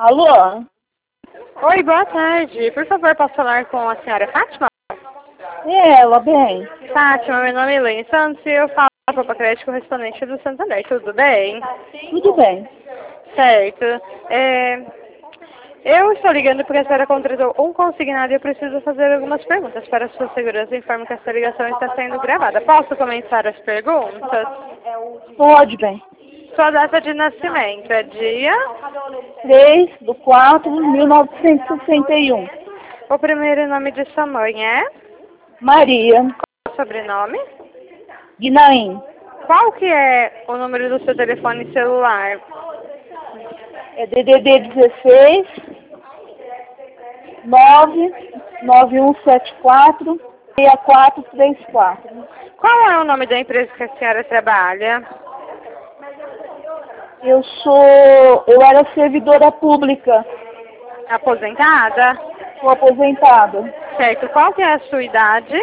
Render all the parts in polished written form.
Alô? Oi, boa tarde. Por favor, posso falar com a senhora Fátima? É ela, bem? Fátima, meu nome é Elaine Santos e eu falo para crédito correspondente do Santander. Tudo bem? Tudo bem. Certo. Eu estou ligando porque a senhora contratou um consignado e eu preciso fazer algumas perguntas para a sua segurança. Informo que essa ligação está sendo gravada. Posso começar as perguntas? Pode, bem. Sua data de nascimento é dia? 3/4/1961. O primeiro nome de sua mãe é? Maria. Qual o sobrenome? Guinaim. Qual que é o número do seu telefone celular? É DDD 16 99174 6434. Qual é o nome da empresa que a senhora trabalha? Eu era servidora pública. Aposentada? Sou aposentada. Certo. Qual que é a sua idade?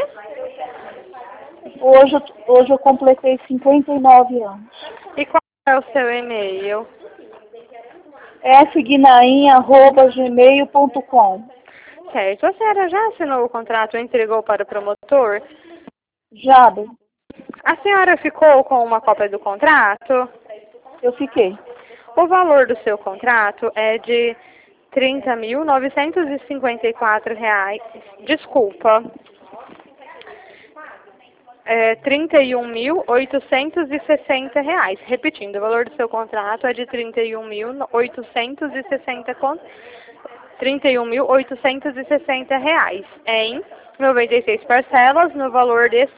Hoje eu completei 59 anos. E qual é o seu e-mail? sguinaim@gmail.com. Certo. A senhora já assinou o contrato e entregou para o promotor? Já, bem. A senhora ficou com uma cópia do contrato? Eu fiquei. O valor do seu contrato é de R$ 30.954. Desculpa. R$ 31.860. Repetindo, o valor do seu contrato é de R$ 31.860 em 96 parcelas no valor de R$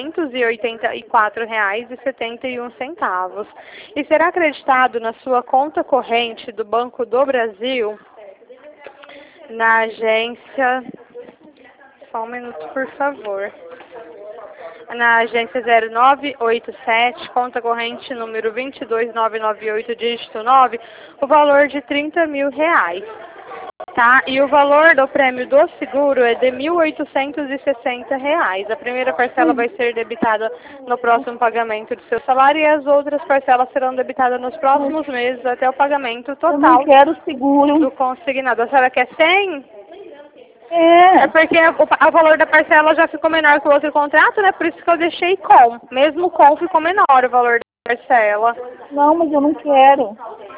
684,71. E será acreditado na sua conta corrente do Banco do Brasil, na agência... Só um minuto, por favor. Na agência 0987, conta corrente número 22998, dígito 9, o valor de R$ 30.000, tá? E o valor do prêmio do seguro é de R$ 1.860. A primeira parcela vai ser debitada no próximo pagamento do seu salário e as outras parcelas serão debitadas nos próximos meses até o pagamento Eu não total quero seguro. do consignado. A senhora quer 100? É. É porque o valor da parcela já ficou menor que o outro contrato, né? Por isso que eu deixei com. Mesmo com ficou menor o valor da parcela. Não, mas eu não quero.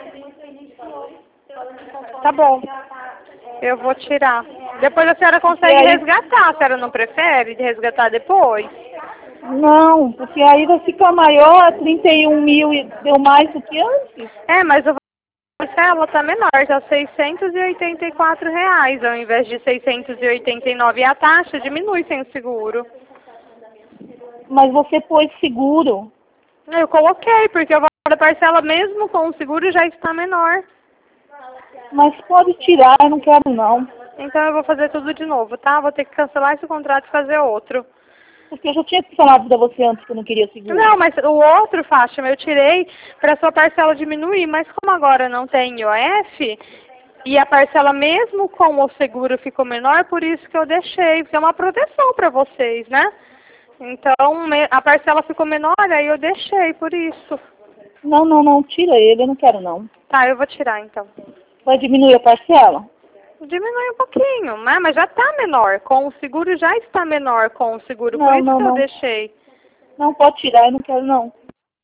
Tá bom. Eu vou tirar. Depois a senhora consegue resgatar. A senhora não prefere de resgatar depois? Não, porque aí vai ficar maior, 31 mil e deu mais do que antes. É, mas o valor da parcela tá menor, tá R$ 684 ao invés de 689. E a taxa diminui sem o seguro. Mas você pôs seguro. Eu coloquei, porque o valor da parcela mesmo com o seguro já está menor. Mas pode tirar, eu não quero não. Então eu vou fazer tudo de novo, tá? Vou ter que cancelar esse contrato e fazer outro. Porque eu já tinha falado pra você antes que eu não queria seguro. Não, mas o outro, Fátima, eu tirei para sua parcela diminuir. Mas como agora não tem IOF, e a parcela mesmo com o seguro ficou menor, por isso que eu deixei. Porque é uma proteção para vocês, né? Então a parcela ficou menor, aí eu deixei, por isso. Não, tira ele, eu não quero não. Tá, eu vou tirar então. Vai diminuir a parcela? Diminui um pouquinho, né? Mas já está menor. Com o seguro já está menor com o seguro, por isso que eu deixei. Não, pode tirar, eu não quero não.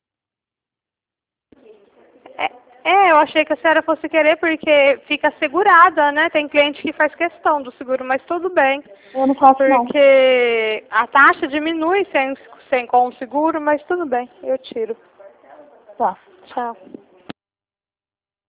Eu achei que a senhora fosse querer porque fica segurada, né? Tem cliente que faz questão do seguro, mas tudo bem. Eu não faço não. Porque a taxa diminui sem com o seguro, mas tudo bem, eu tiro. Tá. Tchau.